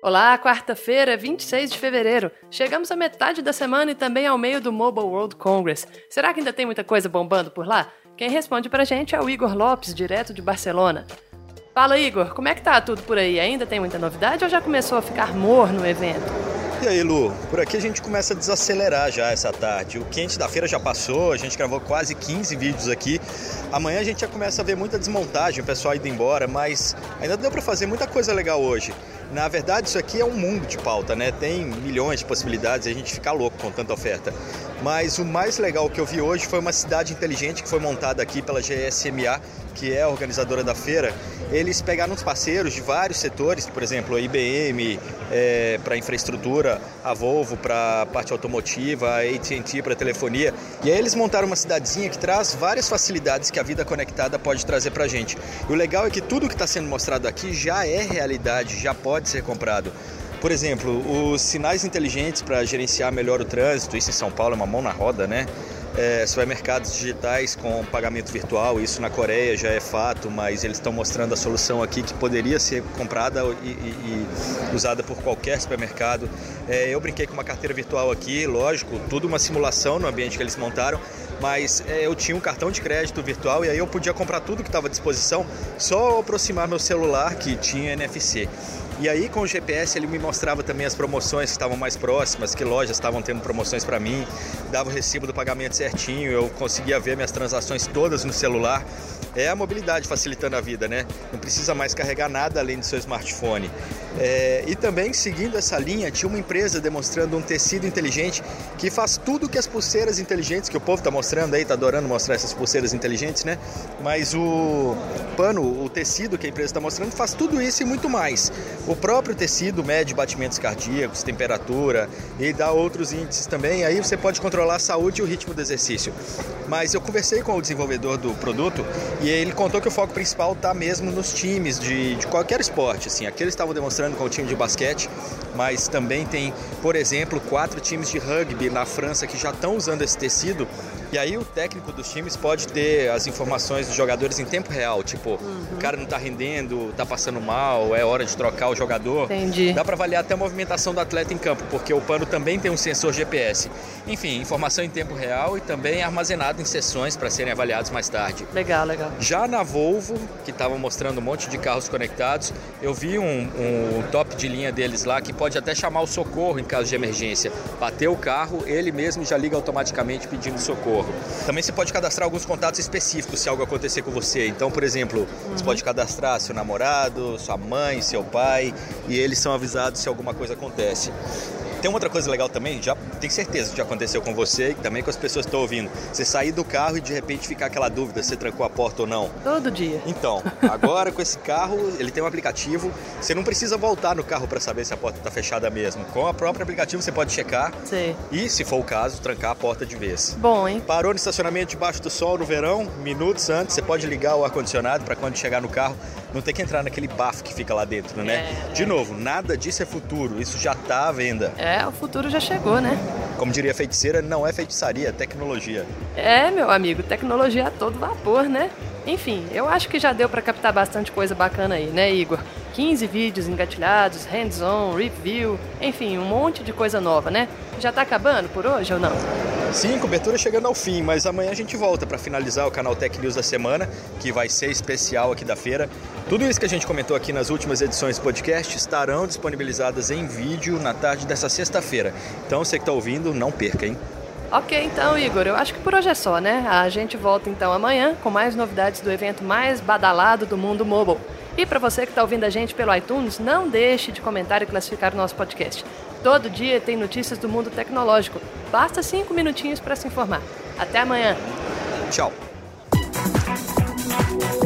Olá, quarta-feira, 26 de fevereiro. Chegamos à metade da semana e também ao meio do Mobile World Congress. Será que ainda tem muita coisa bombando por lá? Quem responde pra gente é o Igor Lopes, direto de Barcelona. Fala, Igor, como é que tá tudo por aí? Ainda tem muita novidade ou já começou a ficar morno o evento? E aí, Lu, por aqui a gente começa a desacelerar já essa tarde. O quente da feira já passou, a gente gravou quase 15 vídeos aqui. Amanhã a gente já começa a ver muita desmontagem, o pessoal indo embora, mas ainda deu para fazer muita coisa legal hoje. Na verdade, isso aqui é um mundo de pauta, né? Tem milhões de possibilidades e a gente fica louco com tanta oferta. Mas o mais legal que eu vi hoje foi uma cidade inteligente que foi montada aqui pela GSMA, que é a organizadora da feira. Eles pegaram uns parceiros de vários setores, por exemplo, a IBM para infraestrutura, a Volvo para a parte automotiva, a AT&T para telefonia. E aí eles montaram uma cidadezinha que traz várias facilidades que a vida conectada pode trazer para a gente. E o legal é que tudo que está sendo mostrado aqui já é realidade, já pode ser comprado. Por exemplo, os sinais inteligentes para gerenciar melhor o trânsito, isso em São Paulo é uma mão na roda, né? Supermercados digitais com pagamento virtual, isso na Coreia já é fato, mas eles estão mostrando a solução aqui que poderia ser comprada e usada por qualquer supermercado. Eu brinquei com uma carteira virtual aqui, lógico, tudo uma simulação no ambiente que eles montaram, mas eu tinha um cartão de crédito virtual e aí eu podia comprar tudo que estava à disposição só ao aproximar meu celular que tinha NFC. E aí com o GPS ele me mostrava também as promoções que estavam mais próximas, que lojas estavam tendo promoções para mim, dava o recibo do pagamento certinho, eu conseguia ver minhas transações todas no celular. É a mobilidade facilitando a vida, né? Não precisa mais carregar nada além do seu smartphone. E também, seguindo essa linha, tinha uma empresa demonstrando um tecido inteligente que faz tudo que as pulseiras inteligentes, que o povo está mostrando aí, está adorando mostrar essas pulseiras inteligentes, né? Mas o pano, o tecido que a empresa está mostrando, faz tudo isso e muito mais. O próprio tecido mede batimentos cardíacos, temperatura e dá outros índices também. Aí você pode controlar a saúde e o ritmo do exercício. Mas eu conversei com o desenvolvedor do produto e ele contou que o foco principal está mesmo nos times de qualquer esporte. Assim. Aqui eles estavam demonstrando com o time de basquete, mas também tem, por exemplo, 4 times de rugby na França que já estão usando esse tecido. E aí o técnico dos times pode ter as informações dos jogadores em tempo real, tipo, o cara não está rendendo, está passando mal, é hora de trocar o jogador. Entendi. Dá para avaliar até a movimentação do atleta em campo, porque o pano também tem um sensor GPS. Enfim, informação em tempo real e também armazenado em sessões para serem avaliados mais tarde. Legal, legal. Já na Volvo, que estava mostrando um monte de carros conectados, eu vi um top de linha deles lá que pode até chamar o socorro em caso de emergência. Bateu o carro, ele mesmo já liga automaticamente pedindo socorro. Também você pode cadastrar alguns contatos específicos se algo acontecer com você. Então, por exemplo, você pode cadastrar seu namorado, sua mãe, seu pai, e eles são avisados se alguma coisa acontece. Tem outra coisa legal também, já tenho certeza que já aconteceu com você e também com as pessoas que estão ouvindo. Você sair do carro e de repente ficar aquela dúvida se você trancou a porta ou não. Todo dia. Então, agora com esse carro, ele tem um aplicativo, você não precisa voltar no carro para saber se a porta está fechada mesmo. Com o próprio aplicativo você pode checar e, se for o caso, trancar a porta de vez. Bom, hein? Parou no estacionamento debaixo do sol no verão, minutos antes, você pode ligar o ar-condicionado para quando chegar no carro não ter que entrar naquele bafo que fica lá dentro, né? De novo, nada disso é futuro, isso já está à venda. O futuro já chegou, né? Como diria a feiticeira, não é feitiçaria, é tecnologia. Meu amigo, tecnologia a todo vapor, né? Enfim, eu acho que já deu para captar bastante coisa bacana aí, né, Igor? 15 vídeos engatilhados, hands-on, review, enfim, um monte de coisa nova, né? Já tá acabando por hoje ou não? Sim, cobertura chegando ao fim, mas amanhã a gente volta para finalizar o canal Tech News da semana, que vai ser especial aqui da feira. Tudo isso que a gente comentou aqui nas últimas edições do podcast estarão disponibilizadas em vídeo na tarde dessa sexta-feira. Então, você que está ouvindo, não perca, hein? Ok, então, Igor, eu acho que por hoje é só, né? A gente volta então amanhã com mais novidades do evento mais badalado do mundo mobile. E para você que está ouvindo a gente pelo iTunes, não deixe de comentar e classificar o nosso podcast. Todo dia tem notícias do mundo tecnológico. Basta 5 minutinhos para se informar. Até amanhã. Tchau.